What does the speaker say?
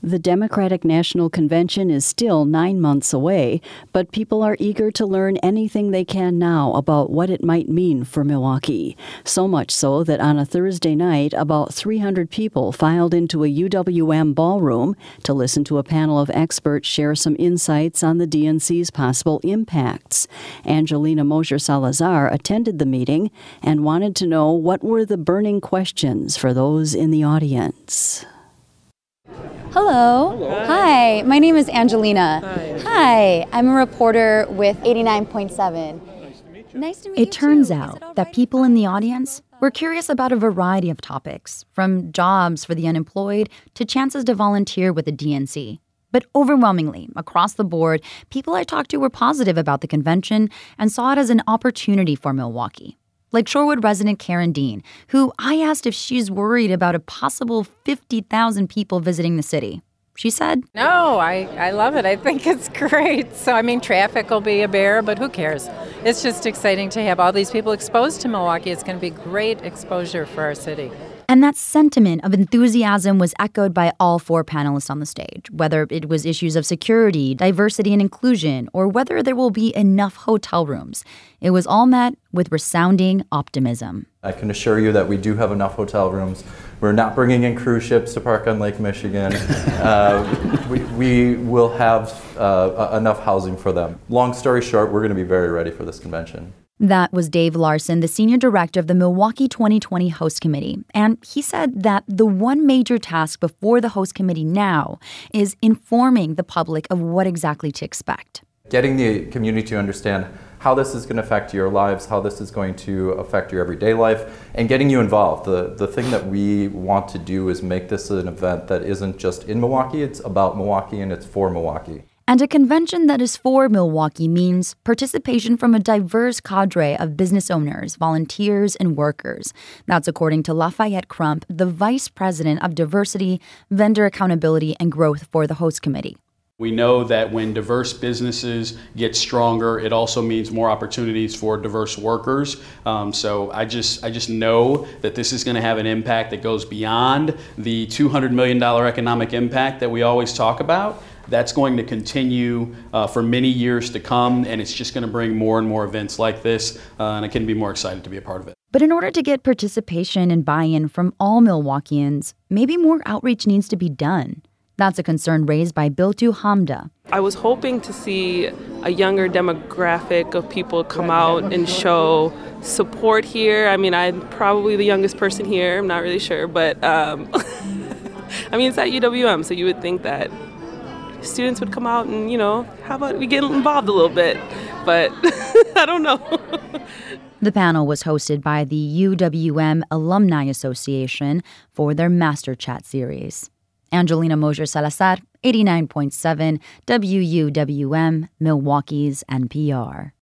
The Democratic National Convention is still 9 months away, but people are eager to learn anything they can now about what it might mean for Milwaukee. So much so that on a Thursday night, about 300 people filed into a UWM ballroom to listen to a panel of experts share some insights on the DNC's possible impacts. Angelina Mosier-Salazar attended the meeting and wanted to know what were the burning questions for those in the audience. Hello. Hi, my name is Angelina. Hi, I'm a reporter with 89.7. Nice to meet you. It turns out that people in the audience were curious about a variety of topics, from jobs for the unemployed to chances to volunteer with the DNC. But overwhelmingly, across the board, people I talked to were positive about the convention and saw it as an opportunity for Milwaukee. Like Shorewood resident Karen Dean, who I asked if she's worried about a possible 50,000 people visiting the city. She said, No, I love it. I think it's great. So, traffic will be a bear, but who cares? It's just exciting to have all these people exposed to Milwaukee. It's going to be great exposure for our city. And that sentiment of enthusiasm was echoed by all four panelists on the stage, whether it was issues of security, diversity and inclusion, or whether there will be enough hotel rooms. It was all met with resounding optimism. I can assure you that we do have enough hotel rooms. We're not bringing in cruise ships to park on Lake Michigan. We will have enough housing for them. Long story short, we're going to be very ready for this convention. That was Dave Larson, the senior director of the Milwaukee 2020 Host Committee. And he said that the one major task before the Host Committee now is informing the public of what exactly to expect. Getting the community to understand how this is going to affect your lives, how this is going to affect your everyday life, and getting you involved. The thing that we want to do is make this an event that isn't just in Milwaukee, it's about Milwaukee and it's for Milwaukee. And a convention that is for Milwaukee means participation from a diverse cadre of business owners, volunteers, and workers. That's according to Lafayette Crump, the Vice President of Diversity, Vendor Accountability, and Growth for the Host Committee. We know that when diverse businesses get stronger, it also means more opportunities for diverse workers. So I just know that this is going to have an impact that goes beyond the $200 million economic impact that we always talk about. That's going to continue for many years to come, and it's just going to bring more and more events like this, and I couldn't be more excited to be a part of it. But in order to get participation and buy-in from all Milwaukeeans, maybe more outreach needs to be done. That's a concern raised by Biltu Hamda. I was hoping to see a younger demographic of people come out and show support here. I'm probably the youngest person here. I'm not really sure, but it's at UWM, so you would think that students would come out and, how about we get involved a little bit? But I don't know. The panel was hosted by the UWM Alumni Association for their Master Chat series. Angelina Mosier-Salazar, 89.7 WUWM, Milwaukee's NPR.